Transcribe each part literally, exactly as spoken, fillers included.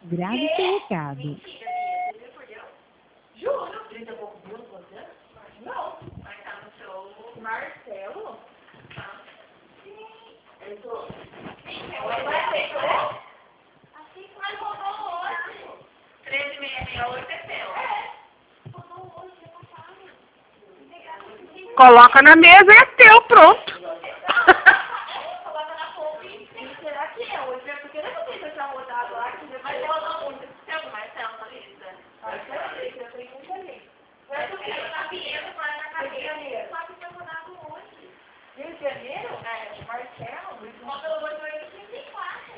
Grave seu recado. Mentira, Bia, por Deus. Juro. trinta e poucos mil, você? Não. Mas tá no seu Marcelo? Tá. Sim. Eu tô... Sim, eu vou assim, mas rodou hoje. treze mil seiscentos e sessenta e oito é seu. É. Rodou hoje, é passado. Coloca na mesa e é teu, pronto. Coloca na couve. Será que é hoje? Porque eu não sei se eu tinha rodado lá, que você vai rodar muito. Tem algum Marcelo na lista? Marcelo, eu tenho muita gente. Eu tô querendo na Pinheiro, para na cadeia. Só que foi rodado hoje. Rio de Janeiro? É, Marcelo. Rodou hoje, foi trinta e quatro.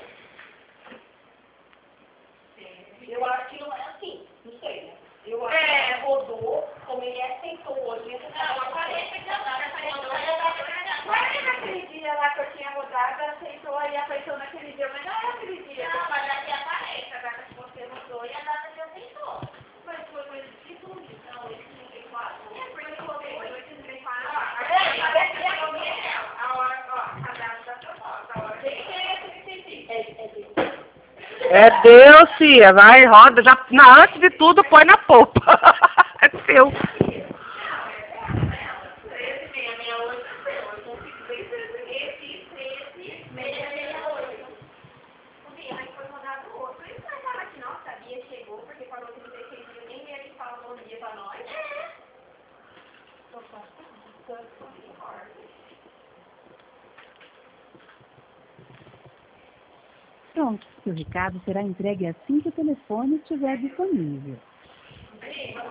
Eu acho que não é assim, não sei, né? Eu acho é, que rodou, como ele aceitou hoje. Não, eu falei que já rodou. Mas naquele dia lá que eu tinha rodado, aceitou e apareceu naquele dia, mas não é aquele dia. Não, mas aqui aparece a data que você rodou e a data que aceitou. Mas foi coisa de tudo, então, oito trinta e quatro. É, porque eu rodei oito trinta e quatro. A hora, ó, a data da sua foto, a hora que é É Deus, tia. Vai, roda. Já, na, antes de tudo, põe na polpa. É seu. Pronto, seu recado será entregue assim que o telefone estiver disponível.